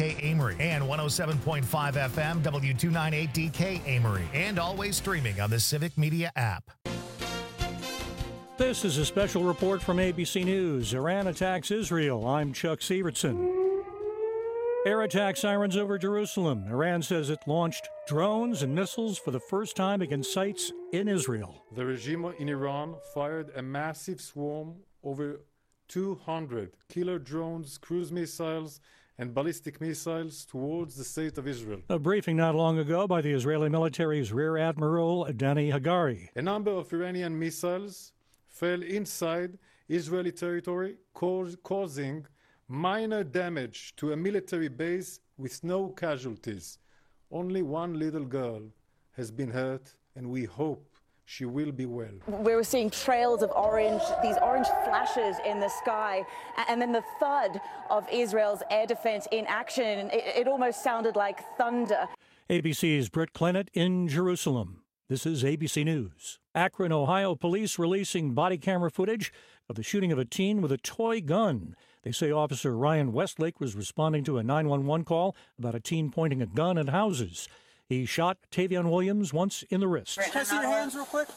DK Amory, and 107.5 FM W298DK Amory, and always streaming on the Civic Media app. This is a special report from ABC News. Iran attacks Israel. I'm Chuck Sievertson. Air attack sirens over Jerusalem. Iran says it launched drones and missiles for the first time against sites in Israel. The regime in Iran fired a massive swarm over 200 killer drones, cruise missiles, and ballistic missiles towards the state of Israel. A briefing not long ago by the Israeli military's Rear Admiral Dani Hagari. A number of Iranian missiles fell inside Israeli territory, causing minor damage to a military base with no casualties. Only one little girl has been hurt, and we hope she will be well. We were seeing trails of orange, these orange flashes in the sky, and then the thud of Israel's air defense in action. It almost sounded like thunder. ABC's Britt Clennett in Jerusalem. This is ABC News. Akron, Ohio police releasing body camera footage of the shooting of a teen with a toy gun. They say Officer Ryan Westlake was responding to a 911 call about a teen pointing a gun at houses. He shot Tavion Williams once in the wrist. Can I see your hands real quick?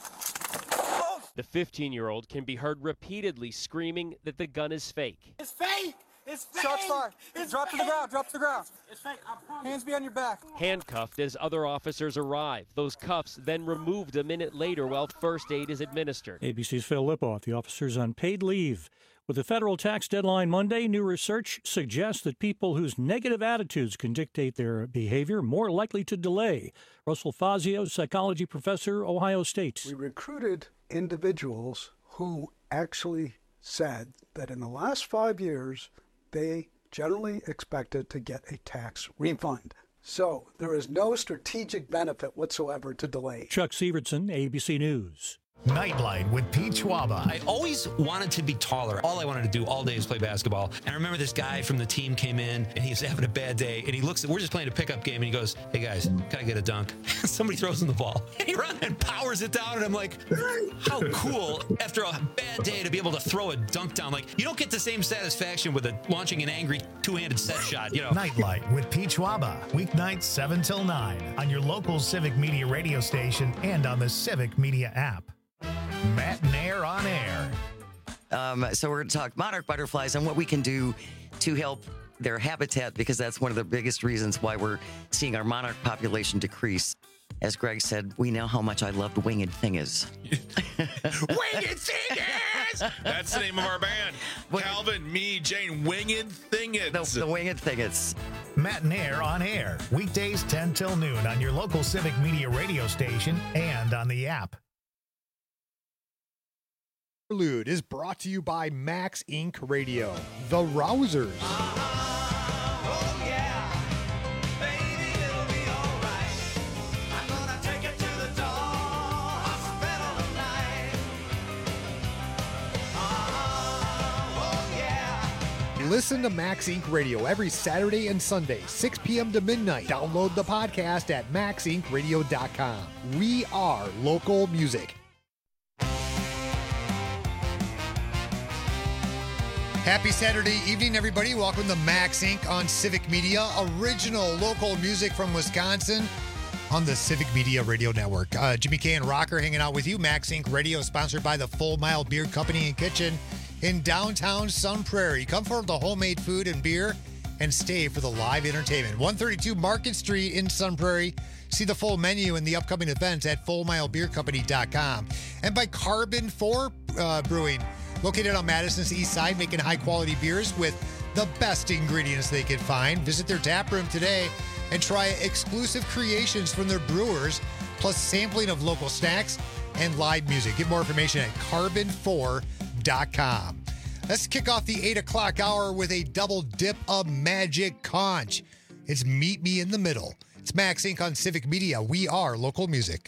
The 15-year-old can be heard repeatedly screaming that the gun is fake. It's fake! It's fake! Shots fired. Drop to the ground. Drop to the ground. It's fake. I promise. Hands behind your back. Handcuffed as other officers arrive. Those cuffs then removed a minute later while first aid is administered. ABC's Phil Lipoff. The officer's on paid leave. With the federal tax deadline Monday, new research suggests that people whose negative attitudes can dictate their behavior more likely to delay. Russell Fazio, psychology professor, Ohio State. We recruited individuals who actually said that in the last 5 years, they generally expected to get a tax refund. So there is no strategic benefit whatsoever to delay. Chuck Sievertson, ABC News. Nightlight with Pete Schwaba. I always wanted to be taller. All I wanted to do all day is play basketball. And I remember this guy from the team came in, and he's having a bad day. And he looks at, we're just playing a pickup game, and he goes, "Hey, guys, can I get a dunk?" Somebody throws him the ball. And he runs and powers it down. And I'm like, how cool, after a bad day, to be able to throw a dunk down. Like, you don't get the same satisfaction with launching an angry two-handed set shot, you know. Nightlight with Pete Schwaba. Weeknights 7 till 9 on your local Civic Media radio station and on the Civic Media app. Matt Nair on air. So we're going to talk monarch butterflies and what we can do to help their habitat, because that's one of the biggest reasons why we're seeing our monarch population decrease. As Greg said, we know how much I loved Winged Thingers. Winged Thingers! That's the name of our band. Calvin, me, Jane, Winged Thingers. The Winged Thingers. Matt Nair on air. Weekdays 10 till noon on your local Civic Media radio station and on the app. Interlude is brought to you by Max Inc. Radio, The Rousers. Listen to Max Inc. Radio every Saturday and Sunday, 6 p.m. to midnight. Download the podcast at maxincradio.com. We are local music. Happy Saturday evening, everybody. Welcome to Max Inc. on Civic Media. Original local music from Wisconsin on the Civic Media Radio Network. Jimmy K and Rocker hanging out with you. Max Inc. Radio, sponsored by the Full Mile Beer Company and Kitchen in downtown Sun Prairie. Come for the homemade food and beer and stay for the live entertainment. 132 Market Street in Sun Prairie. See the full menu and the upcoming events at fullmilebeercompany.com. And by Carbon 4 Brewing, located on Madison's east side, making high-quality beers with the best ingredients they can find. Visit their tap room today and try exclusive creations from their brewers, plus sampling of local snacks and live music. Get more information at carbon4.com. Let's kick off the 8 o'clock hour with a double dip of Magic Conch. It's Meet Me in the Middle. It's Max Inc. on Civic Media. We are local music.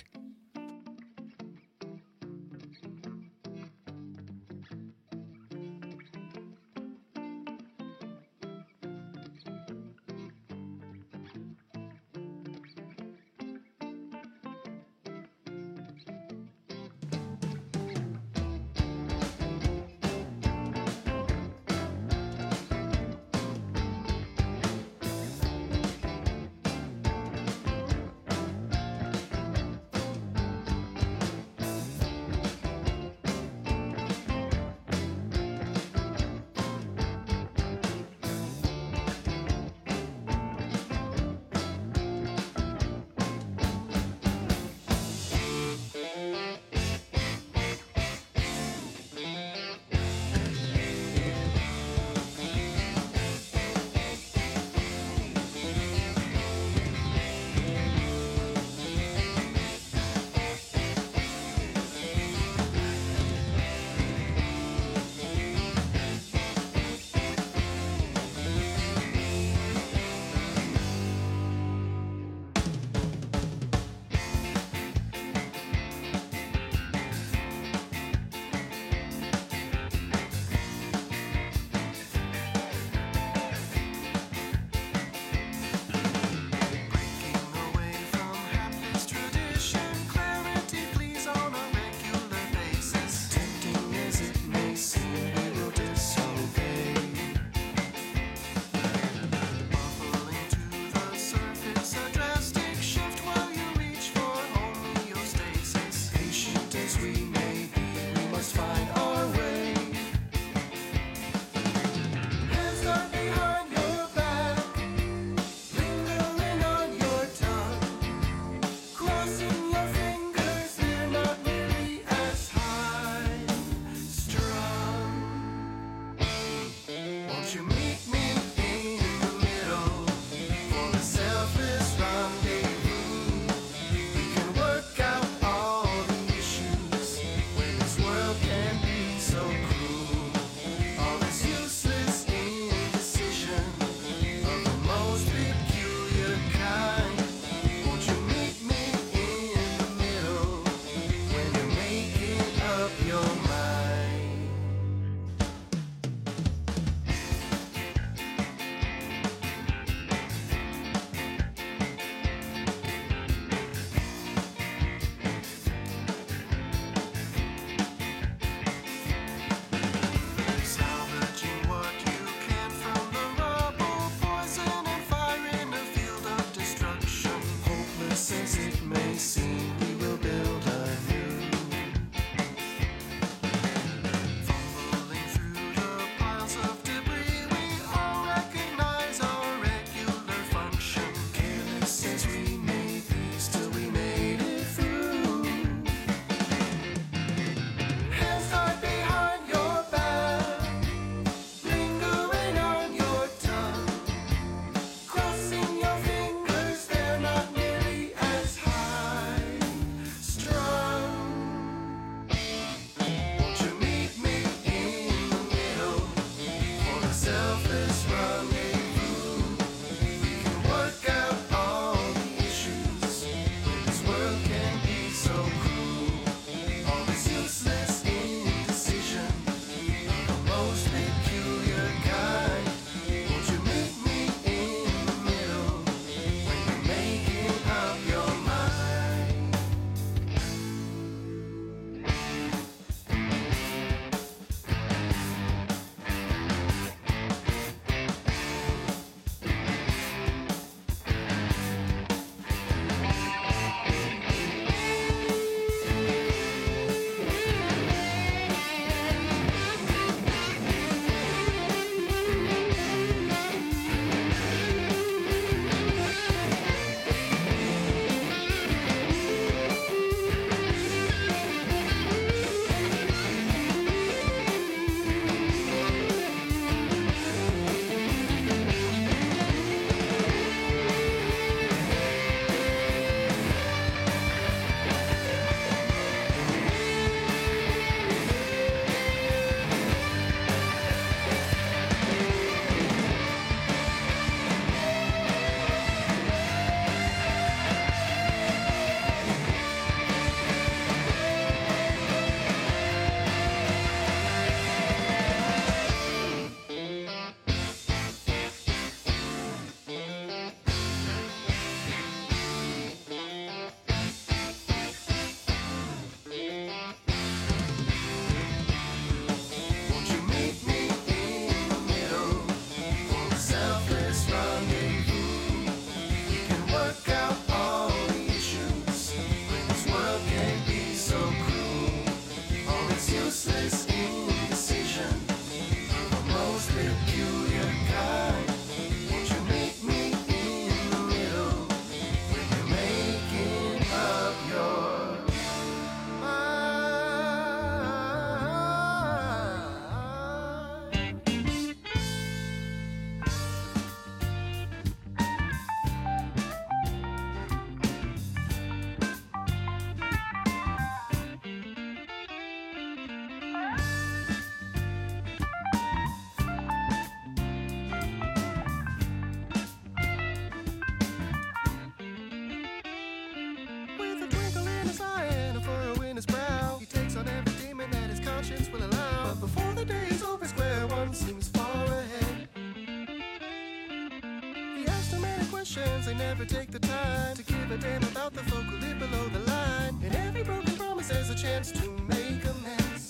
politicians, they never take the time to give a damn about the folk who live below the line. And every broken promise there's a chance to make amends.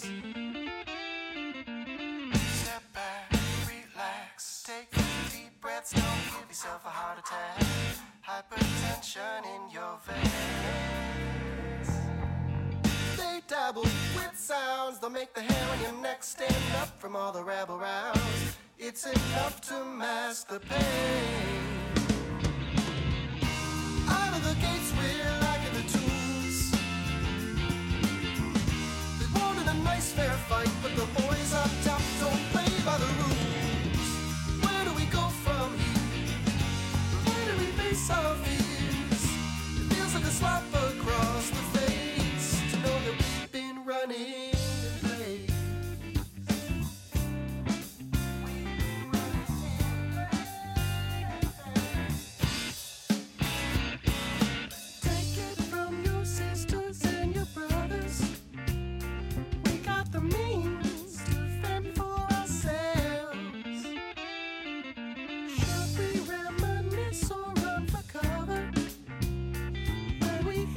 Step back, relax, take deep breaths, don't give yourself a heart attack. Hypertension in your veins. They dabble with sounds, they'll make the hair on your neck stand up from all the rabble rouse. It's enough to mask the pain. Out of the gates we're liking the tunes. They wanted a nice fair fight, but the boys up top don't play by the rules. Where do we go from here? Where do we face our fears? It feels like a slap across the face to know that we've been running in place. Take it from your sisters and your brothers. We got the means to fend for ourselves. Should we reminisce or run for cover when we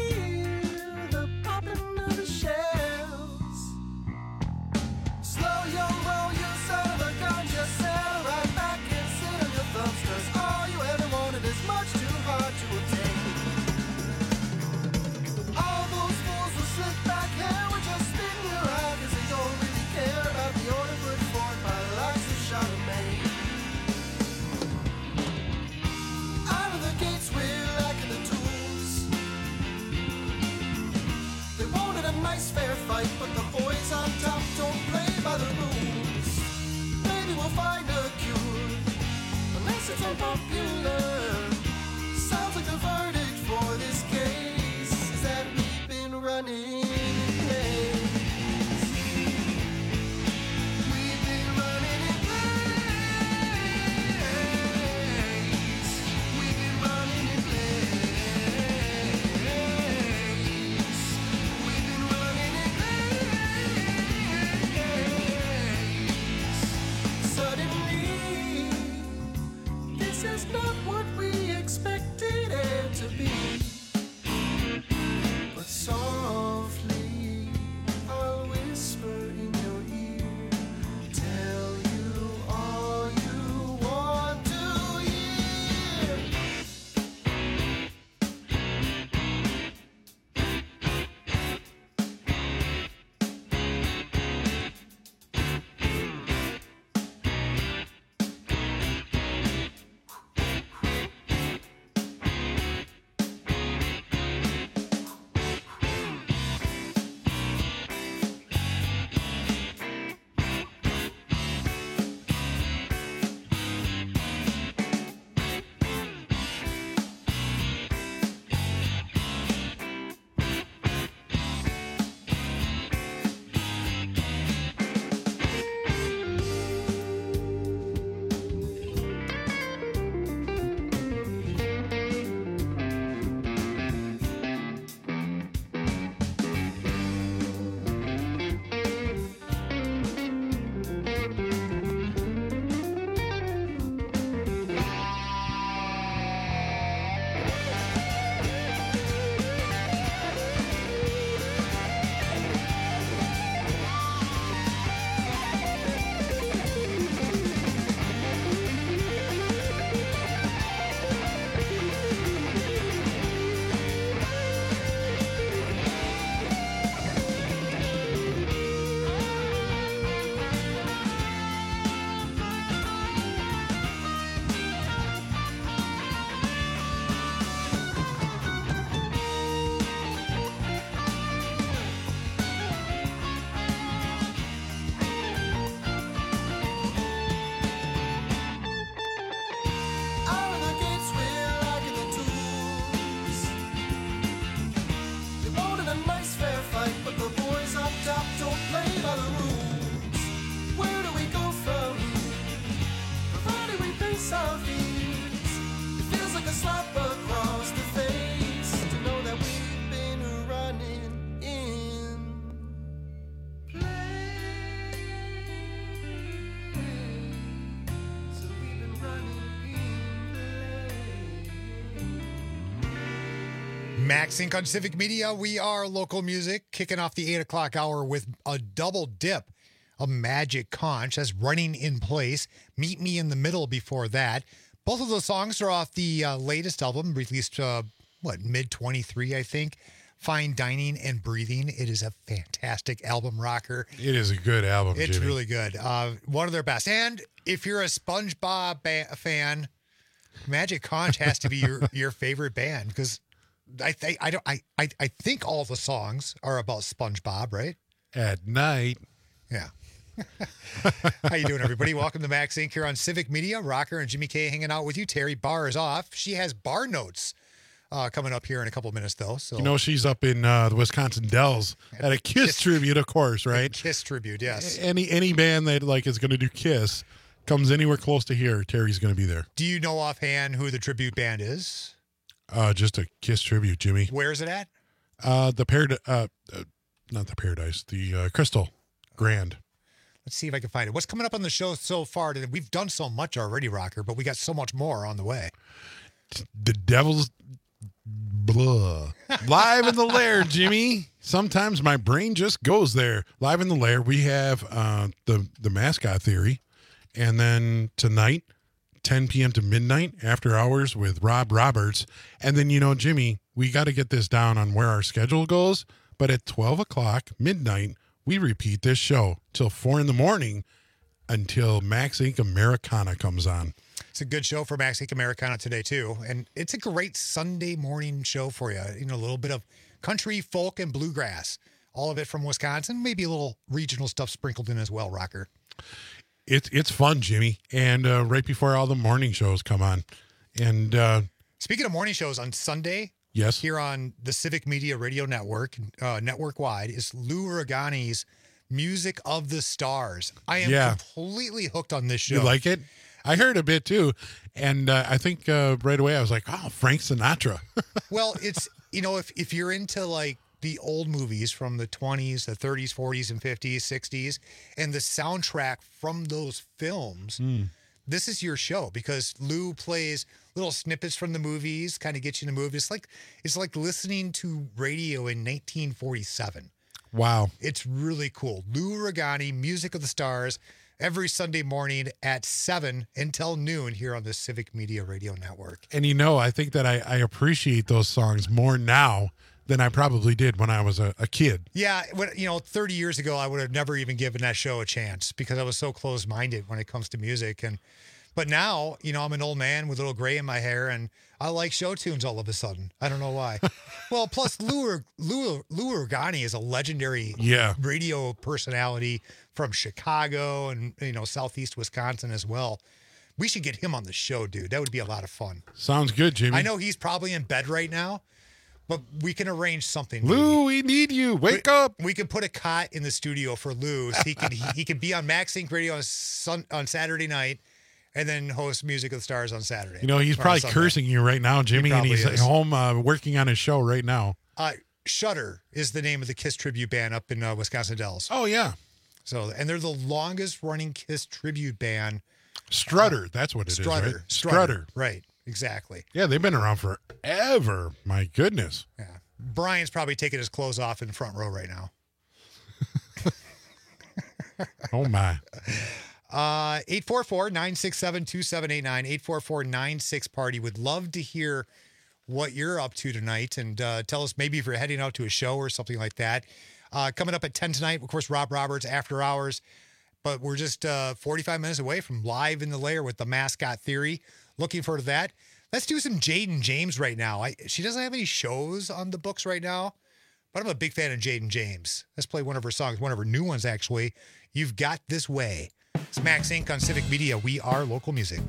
Max Inc. on Civic Media. We are local music, kicking off the 8 o'clock hour with a double dip of Magic Conch as Running in Place. Meet Me in the Middle before that. Both of those songs are off the latest album, released, mid-23, I think. Fine Dining and Breathing. It is a fantastic album, rocker. It is a good album, It's Jimmy. really good. One of their best. And if you're a SpongeBob fan, Magic Conch has to be your favorite band, because I think all the songs are about SpongeBob, right? At night. Yeah. How you doing, everybody? Welcome to Max Inc. here on Civic Media. Rocker and Jimmy K hanging out with you. Terry Barr is off. She has bar notes coming up here in a couple of minutes, though. So You know, she's up in the Wisconsin Dells at a Kiss tribute, of course, right? Kiss tribute, yes. Any band that is going to do Kiss comes anywhere close to here, Terry's going to be there. Do you know offhand who the tribute band is? Just a Kiss tribute, Jimmy. Where is it at? Not the Paradise, the Crystal Grand. Let's see if I can find it. What's coming up on the show so far today? We've done so much already, Rocker, but we got so much more on the way. The Devil's Blah. Live in the Lair, Jimmy. Sometimes my brain just goes there. Live in the Lair, we have the Mascot Theory. And then tonight, 10 p.m. to midnight, After Hours with Rob Roberts. And then, Jimmy, we got to get this down on where our schedule goes. But at 12 o'clock, midnight, we repeat this show till 4 in the morning until Max Inc. Americana comes on. It's a good show for Max Inc. Americana today, too. And it's a great Sunday morning show for you. A little bit of country, folk, and bluegrass. All of it from Wisconsin. Maybe a little regional stuff sprinkled in as well, Rocker. It's fun, Jimmy. And right before all the morning shows come on. And speaking of morning shows, on Sunday, yes, here on the Civic Media Radio Network, network-wide, is Lou Uragani's Music of the Stars. I am completely hooked on this show. You like it? I heard a bit too. And I think right away I was like, oh, Frank Sinatra. Well, it's, if you're into like the old movies from the 20s, the 30s, 40s, and 50s, 60s, and the soundtrack from those films, this is your show, because Lou plays little snippets from the movies, kind of gets you in the movie. It's like listening to radio in 1947. Wow. It's really cool. Lou Uragani, Music of the Stars, every Sunday morning at 7 until noon here on the Civic Media Radio Network. And I think that I appreciate those songs more now than I probably did when I was a kid. Yeah, 30 years ago, I would have never even given that show a chance because I was so closed-minded when it comes to music. But now, I'm an old man with a little gray in my hair, and I like show tunes all of a sudden. I don't know why. Well, plus Lou Uragani is a legendary radio personality from Chicago and, Southeast Wisconsin as well. We should get him on the show, dude. That would be a lot of fun. Sounds good, Jimmy. I know he's probably in bed right now, but we can arrange something. Lou, we need you. Wake up. We can put a cot in the studio for Lou so he can be on Max Inc. Radio on Saturday night and then host Music of the Stars on Saturday. He's probably cursing you right now, Jimmy, and he's at home working on his show right now. Shudder is the name of the Kiss tribute band up in Wisconsin Dells. Oh, yeah. And they're the longest running Kiss tribute band. Strutter, that's what it is, right? Strutter. Right, exactly. Yeah, they've been around forever. My goodness. Yeah. Brian's probably taking his clothes off in the front row right now. Oh, my. 844-967-2789, 844-96-PARTY. Would love to hear what you're up to tonight, and tell us maybe if you're heading out to a show or something like that. Coming up at 10 tonight, of course, Rob Roberts, After Hours. But we're just 45 minutes away from Live in the Lair with the Mascot Theory. Looking forward to that. Let's do some Jaden James right now. She doesn't have any shows on the books right now, but I'm a big fan of Jaden James. Let's play one of her songs, one of her new ones, actually. You've Got This Way. It's Max Inc. on Civic Media. We are local music.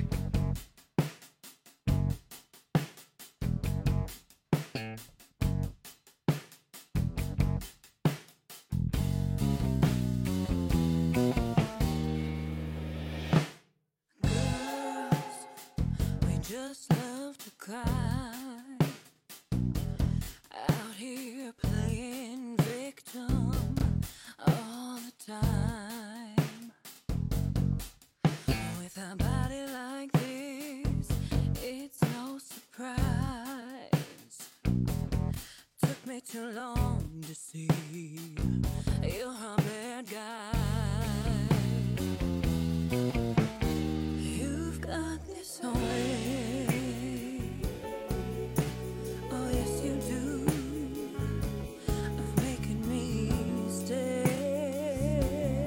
Just love to cry out here playing victim all the time. With a body like this, it's no surprise. wait too long to see you're a bad guy. You've got this way. Oh, yes, you do. Of making me stay.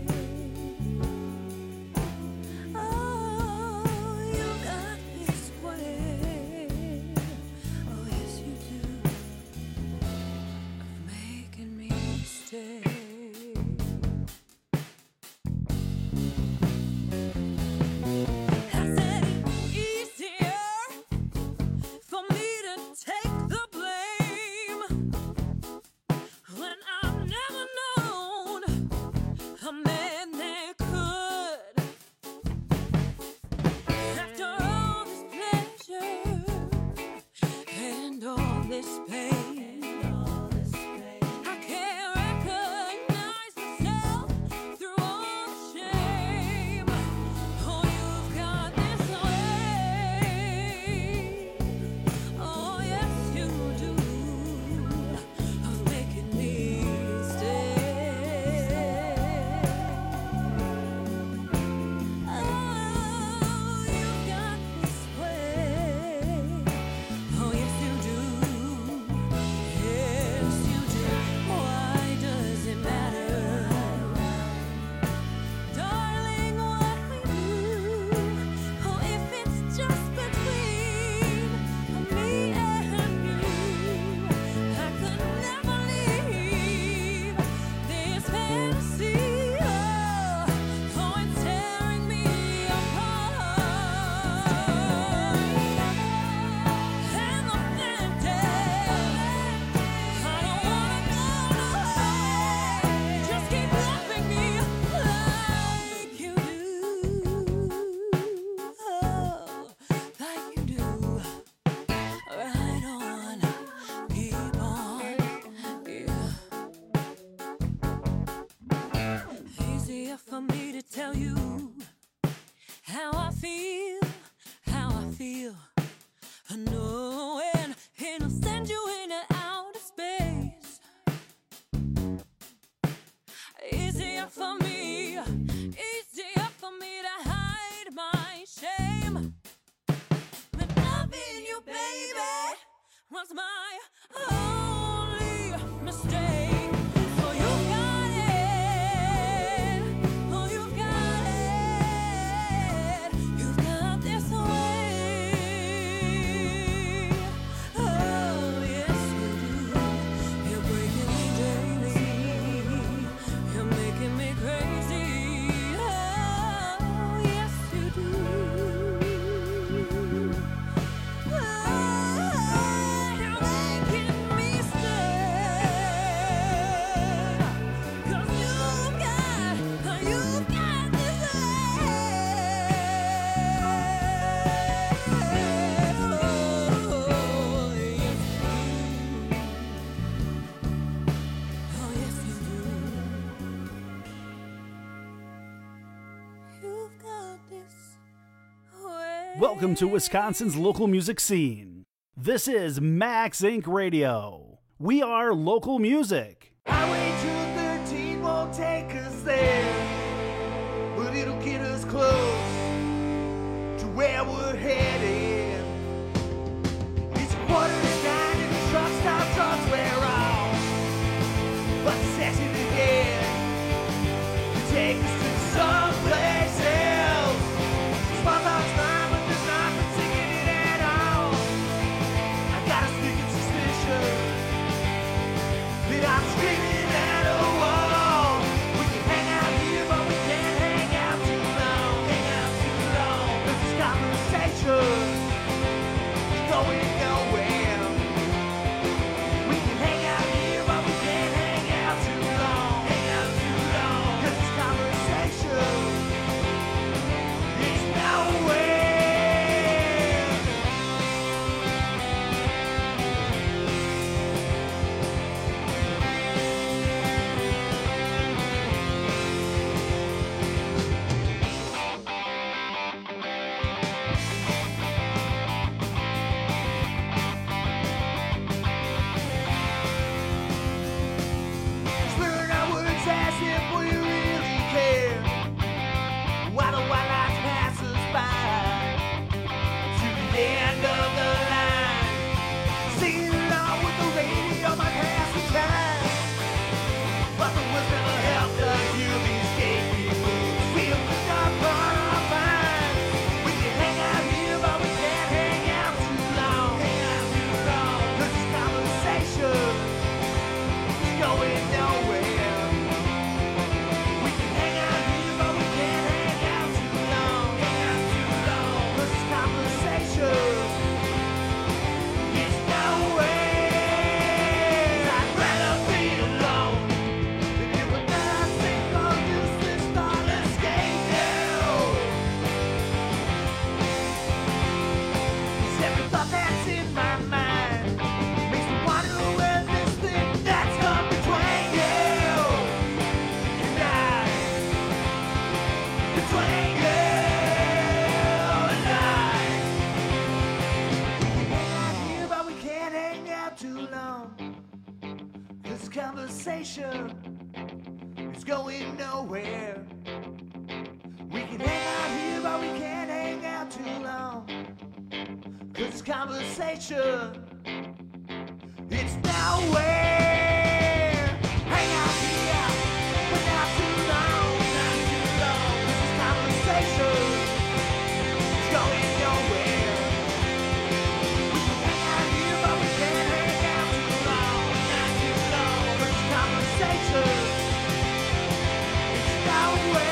Oh, you got this way. Oh, yes, you do. Of making me stay. I said it's easier for me to take the blame when I've never known a man that could. After all this pleasure and all this pain, I can't recognize myself through all the shame. Oh, you've got this way. Oh, yes, you do. Of making me stay. Oh, you've got this way. Oh, yes, you do. Yes, you do. Why does it matter? Darling, what we do. Oh, if it's just between me and you, I could never leave this fantasy. Oh, it's tearing me apart. And the fantasy, I don't wanna go away. Just keep loving me like you do. Oh, like you do. Right on, keep on, yeah. Easier for me to tell you how I feel, knowing it'll send you into outer space. Easier for me to hide my shame. But loving you, baby, was my only mistake. So you got it. Oh, you got it. You've got this way. Oh, yes, you do. You're breaking me daily. You're making me crazy. Oh, yes, you do. You're making me stay. 'Cause you've got this Oh, yes, you do. You've got this way. Welcome to Wisconsin's local music scene. This is Max Inc. Radio. We are local music. Highway 213 won't take us there, but it'll get us close to where we're headed. It's 8:45 and the truck stop trucks wear off, but the session again to take us to someplace else. Small talk's fine, but there's nothing singing it at all. I got a sneaking suspicion that I'm screaming at a wall. We can hang out here, but we can't hang out too long. Hang out too long. This is conversation. conversation is going nowhere. We can hang out here, but we can't hang out too long. 'Cause this conversation, it's nowhere. Hang out here, but not too long, not too long. 'Cause this conversation is going nowhere. We can hang out here, but we can't hang out too long, not too long. 'Cause this conversation is nowhere.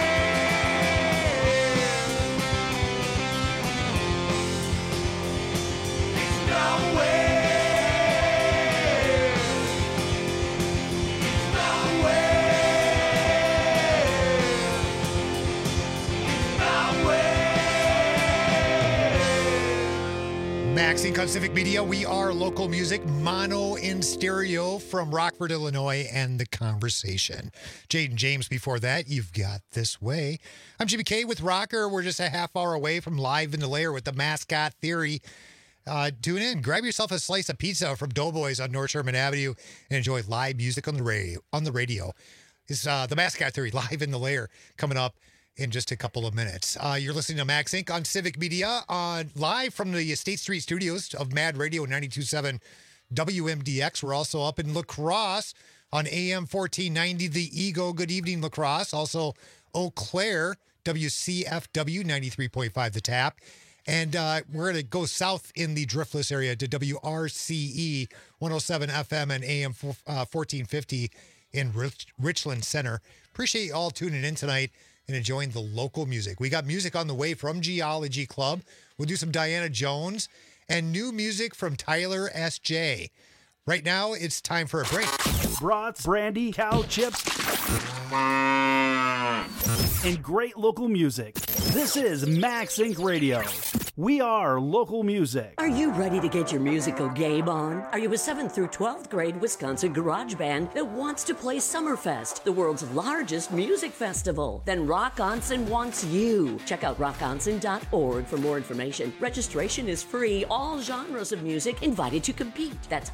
Max Inc. on Civic Media. We are local music, mono in stereo from Rockford, Illinois, and The Conversation. Jaden James before that, You've Got This Way. I'm Jimmy K with Rocker. We're just a half hour away from Live in the Lair with the Mascot Theory. Tune in. Grab yourself a slice of pizza from Doughboys on North Sherman Avenue and enjoy live music on the radio. It's the Mascot Theory, Live in the Lair, coming up in just a couple of minutes. You're listening to Max Inc. on Civic Media, live from the State Street studios of Mad Radio 92.7 WMDX. We're also up in La Crosse on AM 1490, The Ego. Good evening, La Crosse. Also, Eau Claire, WCFW 93.5, The Tap. And we're going to go south in the Driftless area to WRCE 107 FM and AM 1450 in Richland Center. Appreciate you all tuning in tonight and enjoying the local music. We got music on the way from Geology Club. We'll do some Diana Jones and new music from Tyler S.J. Right now, it's time for a break. Brats, brandy, cow chips, and great local music. This is Max Inc. Radio. We are local music. Are you ready to get your musical game on? Are you a 7th through 12th grade Wisconsin garage band that wants to play Summerfest, the world's largest music festival? Then Rockonson wants you. Check out rockonson.org for more information. Registration is free. All genres of music invited to compete. That's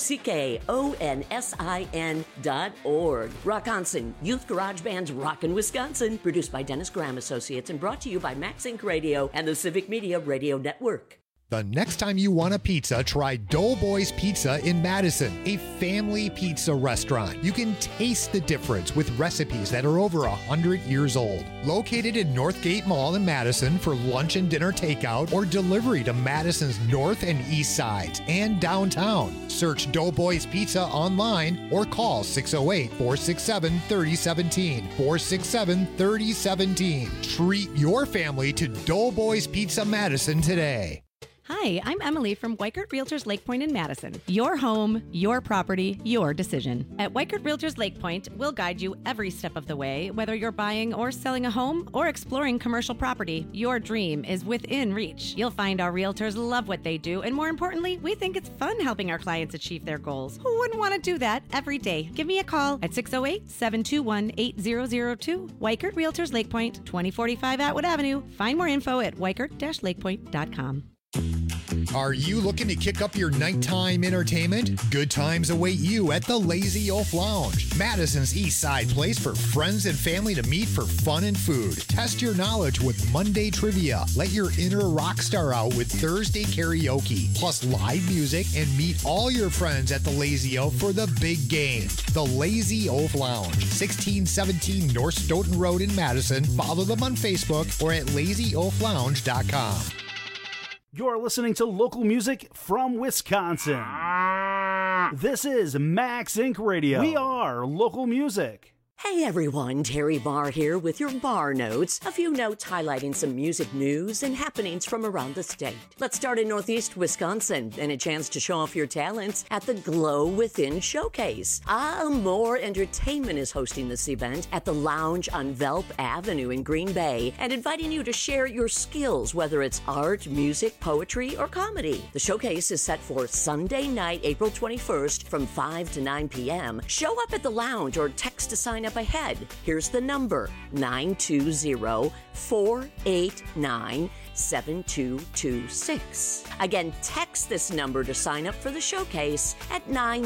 ROCKONSIN.org. Rockonson, Youth Garage Band's Rockin' Wisconsin. Produced by Dennis Graham Associates and brought to you by Max Inc. Radio and the Civic Media Radio Network. The next time you want a pizza, try Doughboys Pizza in Madison, a family pizza restaurant. You can taste the difference with recipes that are over 100 years old. Located in Northgate Mall in Madison for lunch and dinner takeout or delivery to Madison's north and east sides and downtown. Search Doughboys Pizza online or call 608-467-3017. 467-3017. Treat your family to Doughboys Pizza Madison today. Hi, I'm Emily from Weichert Realtors Lake Point in Madison. Your home, your property, your decision. At Weichert Realtors Lake Point, we'll guide you every step of the way, whether you're buying or selling a home or exploring commercial property. Your dream is within reach. You'll find our realtors love what they do, and more importantly, we think it's fun helping our clients achieve their goals. Who wouldn't want to do that every day? Give me a call at 608-721-8002. Weichert Realtors Lake Point, 2045 Atwood Avenue. Find more info at weichert-lakepoint.com. Are you looking to kick up your nighttime entertainment? Good times await you at the Lazy Oaf Lounge, Madison's East Side place for friends and family to meet for fun and food. Test your knowledge with Monday trivia. Let your inner rock star out with Thursday karaoke, plus live music, and meet all your friends at the Lazy Oaf for the big game. The Lazy Oaf Lounge, 1617 North Stoughton Road in Madison. Follow them on Facebook or at lazyoaflounge.com. You're listening to local music from Wisconsin. This is Max Inc. Radio. We are local music. Hey everyone, Terry Barr here with your Bar Notes. A few notes highlighting some music news and happenings from around the state. Let's start in Northeast Wisconsin and a chance to show off your talents at the Glow Within Showcase. More Entertainment is hosting this event at the Lounge on Velp Avenue in Green Bay and inviting you to share your skills, whether it's art, music, poetry, or comedy. The showcase is set for Sunday night, April 21st from 5 to 9 p.m. Show up at the Lounge or text to sign up ahead. Here's the number, 920-489-6985. 7226. Again, text this number to sign up for the showcase at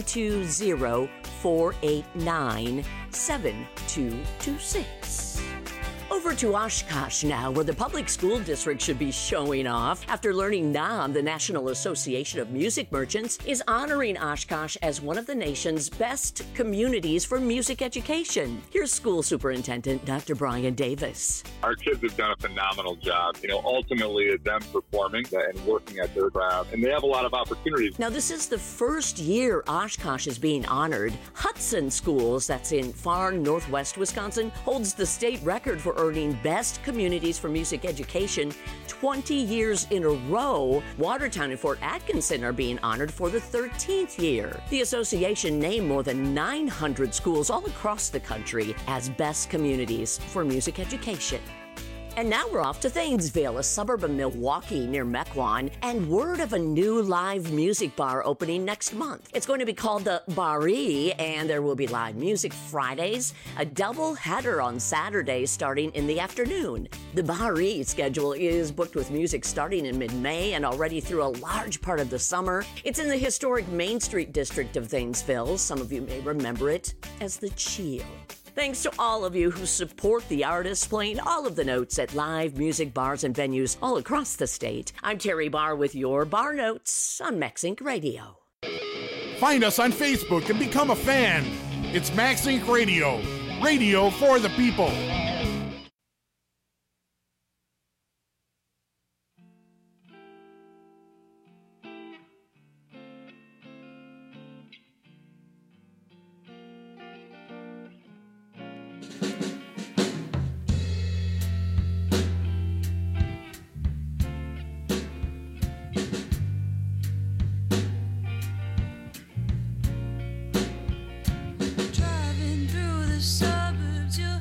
920-489-7226. Over to Oshkosh now, where the public school district should be showing off after learning NAM, the National Association of Music Merchants, is honoring Oshkosh as one of the nation's best communities for music education. Here's School Superintendent Dr. Brian Davis. Our kids have done a phenomenal job. Ultimately, it's them performing and working at their craft, and they have a lot of opportunities. Now, this is the first year Oshkosh is being honored. Hudson Schools, that's in far northwest Wisconsin, holds the state record for earning Best Communities for Music Education 20 years in a row. Watertown and Fort Atkinson are being honored for the 13th year. The association named more than 900 schools all across the country as Best Communities for Music Education. And now we're off to Thanesville, a suburb of Milwaukee near Mequon, and word of a new live music bar opening next month. It's going to be called the Barri, and there will be live music Fridays, a double header on Saturdays starting in the afternoon. The Barri schedule is booked with music starting in mid-May and already through a large part of the summer. It's in the historic Main Street district of Thanesville. Some of you may remember it as the Chill. Thanks to all of you who support the artists playing all of the notes at live music bars and venues all across the state. I'm Terry Barr with your Bar Notes on MaxInc Radio. Find us on Facebook and become a fan. It's MaxInc Radio. Radio for the people. Driving through the suburbs, your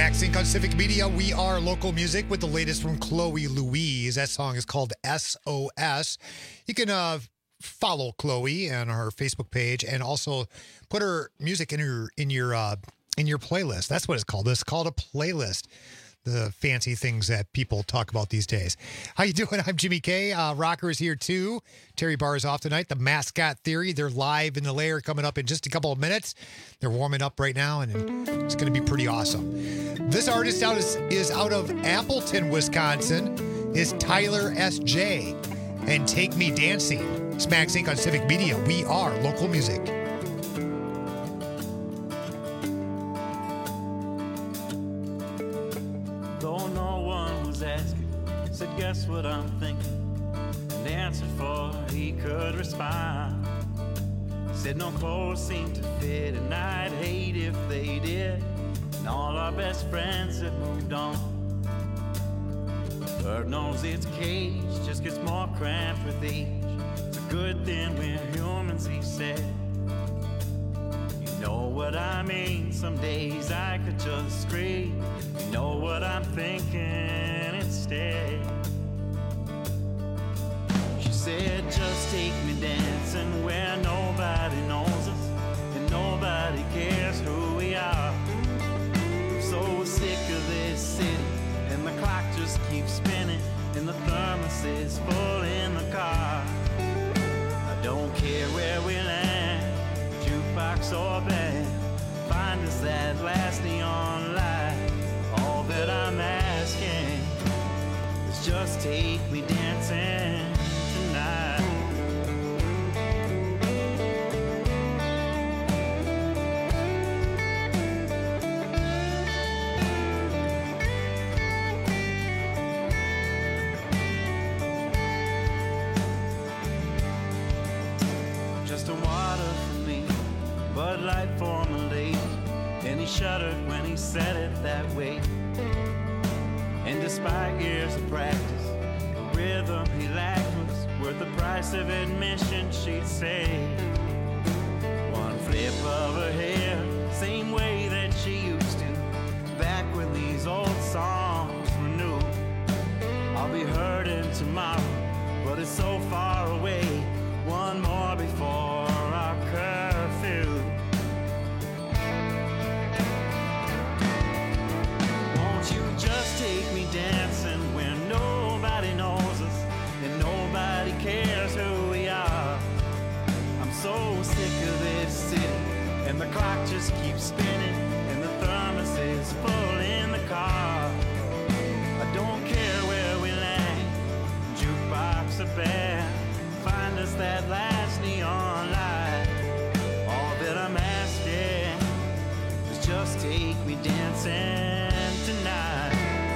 Max Inc. on Civic Media. We are local music with the latest from Chloe Louise. That song is called SOS. You can follow Chloe on her Facebook page and also put her music in your playlist. That's what it's called. It's called a playlist. The fancy things that people talk about these days. How you doing? I'm Jimmy K. Rocker is here too. Terry Barr is off tonight. The Mascot Theory. They're live in the lair coming up in just a couple of minutes. They're warming up right now, and it's going to be pretty awesome. This artist is out of Appleton, Wisconsin. Is Tyler S.J. and Take Me Dancing. It's Max Inc. on Civic Media. We are local music. Said, guess what I'm thinking? And answered for he could respond. Said no clothes seem to fit, and I'd hate if they did. And all our best friends have moved on. Bird knows its cage just gets more cramped with age. It's a good thing we're humans, he said. You know what I mean? Some days I could just scream. You know what I'm thinking instead. She said, just take me dancing where nobody knows us and nobody cares who we are. I'm so sick of this city, and the clock just keeps spinning, and the thermos is full in the car. I don't care where we land, jukebox or band, find us that last neon light. All that I'm asking is just take me dancing tonight. Just a water for me, Bud Light for my lady. And he shuddered when he said it that way. And despite years of practice, the rhythm he lacked was worth the price of admission, she'd say. One flip of her hair, same way that she used to, back when these old songs were new. I'll be hurting tomorrow, but it's so far away. One more before our curfew. Just take me dancing where nobody knows us and nobody cares who we are. I'm so sick of this city, and the clock just keeps spinning, and the thermos is full in the car. I don't care where we land, jukebox or band, find us that last neon light. All that I'm asking is just take me dancing tonight.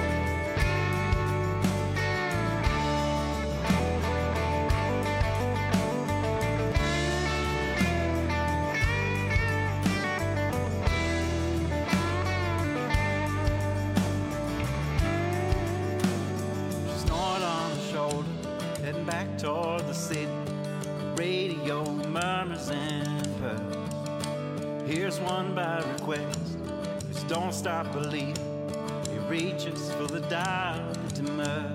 She snored on the shoulder, heading back toward the city. The radio murmurs and purrs. Here's one by request. Just don't stop believing. He reaches for the dial that demurs.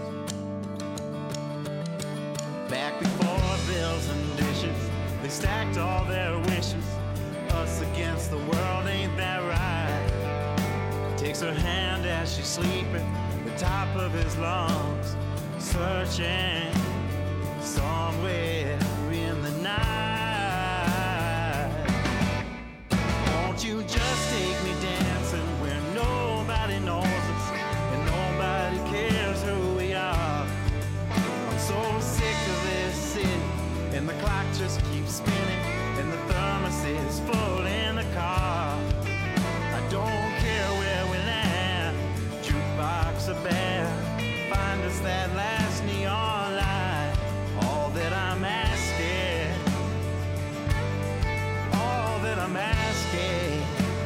Back before bills and dishes, they stacked all their wishes. Us against the world, ain't that right? Takes her hand as she's sleeping, the top of his lungs, searching somewhere in the night. Won't you just take me dancing where nobody knows us and nobody cares who we are? I'm so sick of this city, and the clock just keeps spinning, and the thermos is full in the car. I don't care where we land, jukebox or band, find us that last neon light. All that I'm asking, all that I'm asking,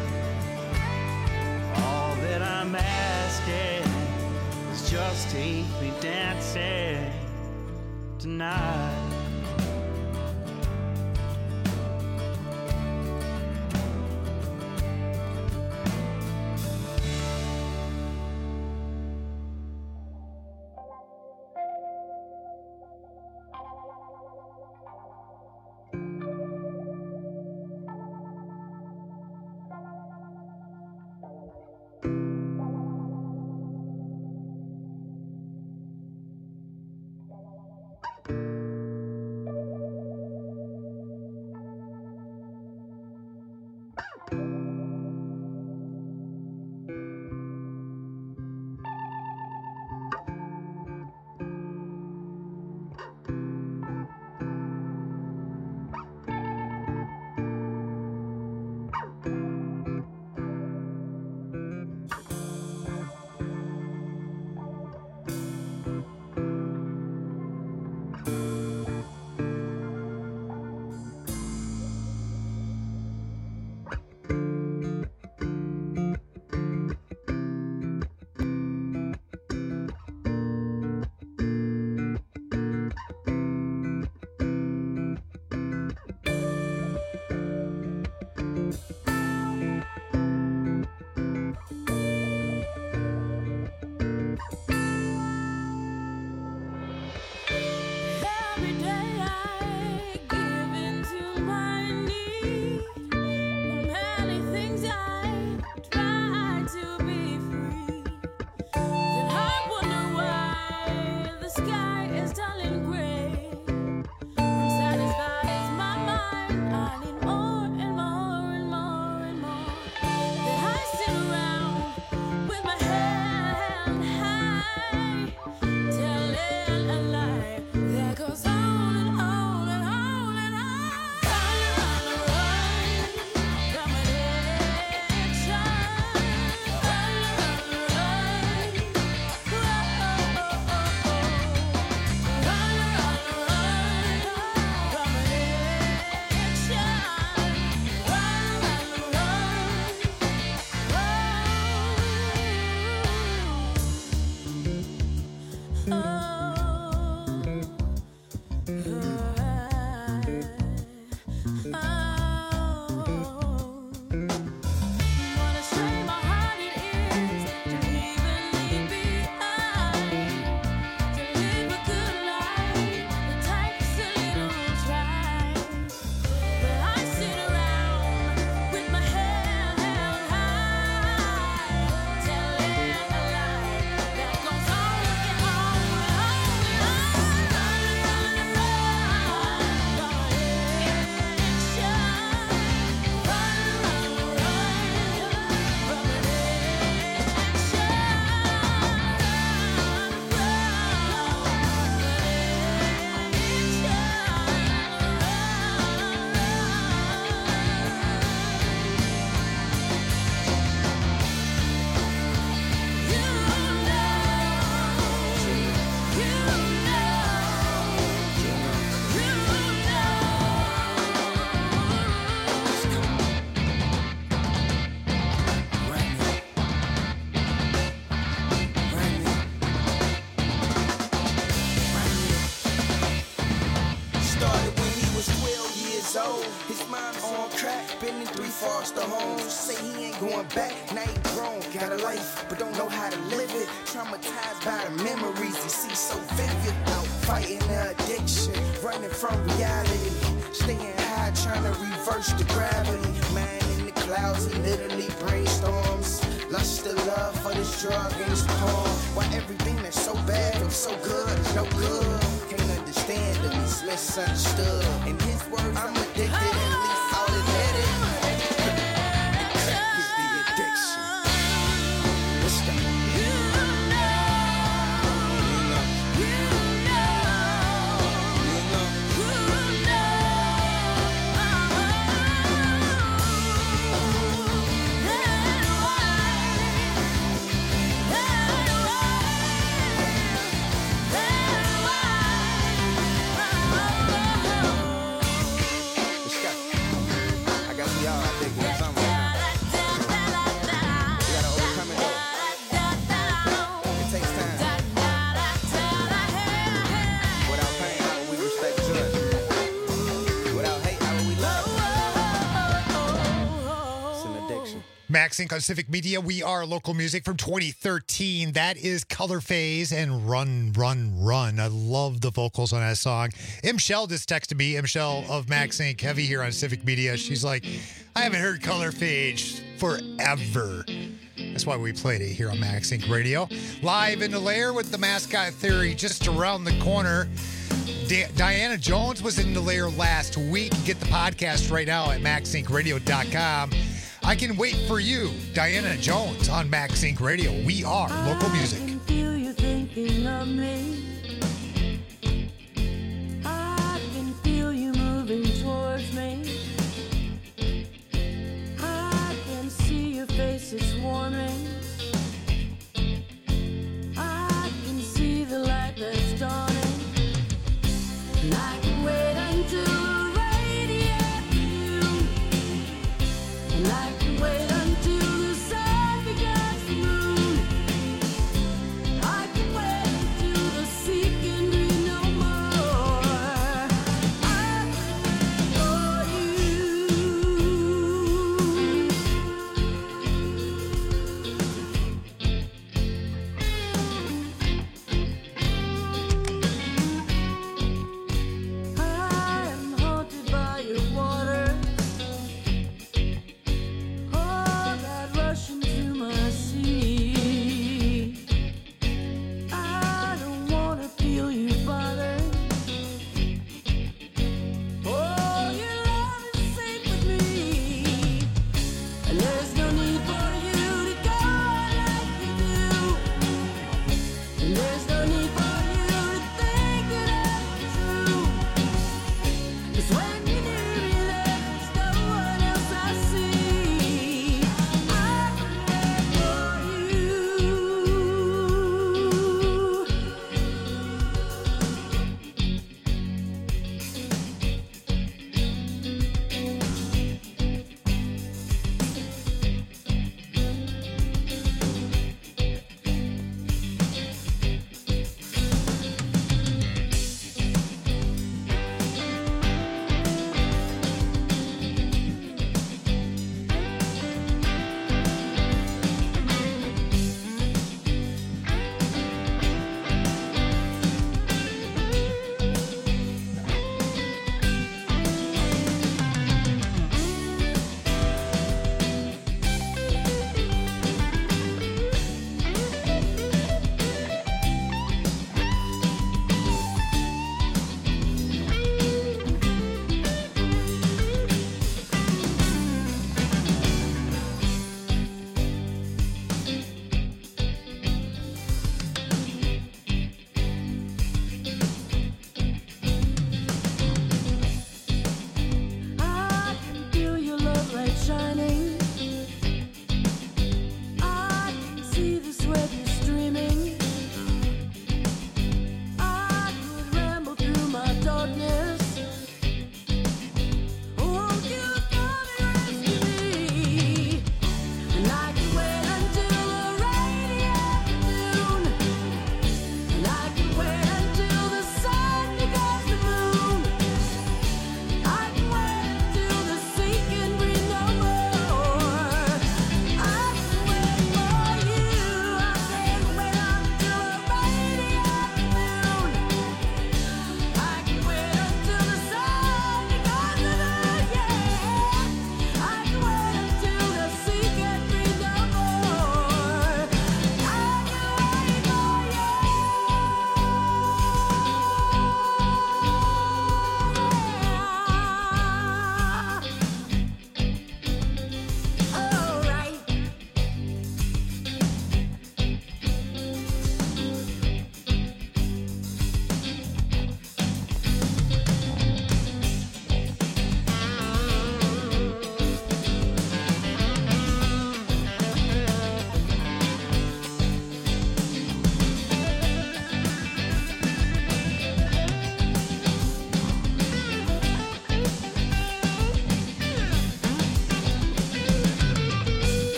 all that I'm asking is just take me dancing tonight. know his mom's on crack, been in 3 foster homes. Say he ain't going back, now he grown, got a life, but don't know how to live it. Traumatized by the memories he sees so vivid. Out fighting the addiction, running from reality. Staying high, trying to reverse the gravity. Man in the clouds, he literally brainstorms. Lust the love for this drug and this porn. Why everything that's so bad feels so good, no good. Can't understand him, he's misunderstood. In his words, I'm addicted, at least I'll admit it. Crack is the addiction. Let's go. Max Inc. on Civic Media. We are local music from 2013. That is Color Phase and Run, Run, Run. I love the vocals on that song. Michelle just texted me, Michelle of Max Inc. Heavy here on Civic Media. She's like, I haven't heard Color Phase forever. That's why we played it here on Max Inc. Radio. Live in the lair with the Mascot Theory just around the corner. Diana Jones was in the lair last week. Get the podcast right now at maxincradio.com. I Can Wait for You, Diana Jones on Max Inc. Radio. We are local music. I can feel you thinking of me. I can feel you moving towards me. I can see your face, it's warming. I can see the light that's dawning. And I can wait until the radiant view. And I can wait until the sun becomes the moon. I can wait until the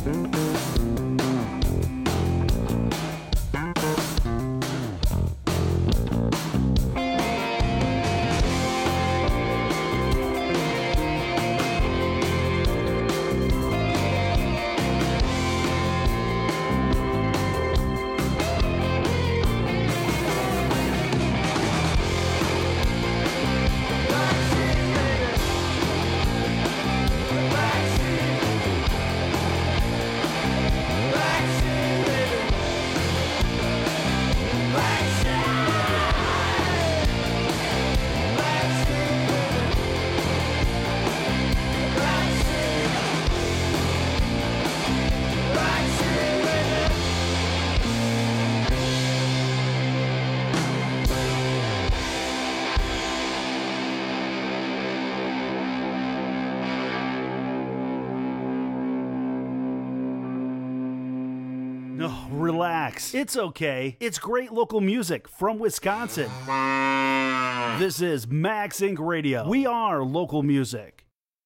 Oh, relax. It's okay. It's great local music from Wisconsin. This is Max Inc. Radio. We are local music.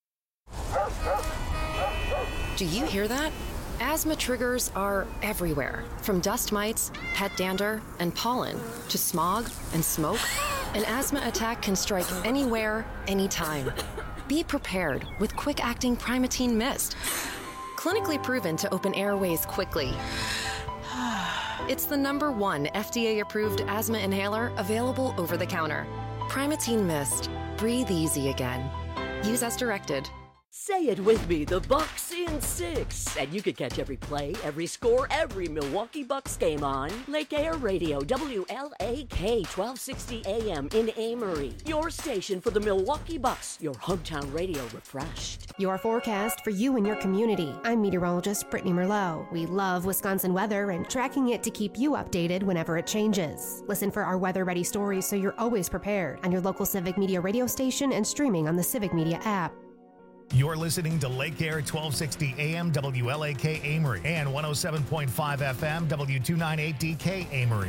Do you hear that? Asthma triggers are everywhere, from dust mites, pet dander, and pollen, to smog and smoke. An asthma attack can strike anywhere, anytime. Be prepared with quick-acting Primatene Mist. Clinically proven to open airways quickly. It's the #1 FDA-approved asthma inhaler available over the counter. Primatene Mist. Breathe easy again. Use as directed. Say it with me, the Bucks in 6. And you can catch every play, every score, every Milwaukee Bucks game on Lake Air Radio, WLAK 1260 AM in Amory. Your station for the Milwaukee Bucks, your hometown radio refreshed. Your forecast for you and your community. I'm meteorologist Brittany Merlot. We love Wisconsin weather and tracking it to keep you updated whenever it changes. Listen for our weather-ready stories so you're always prepared on your local Civic Media radio station and streaming on the Civic Media app. You're listening to Lake Air 1260 AM WLAK Amory and 107.5 FM W298DK Amory.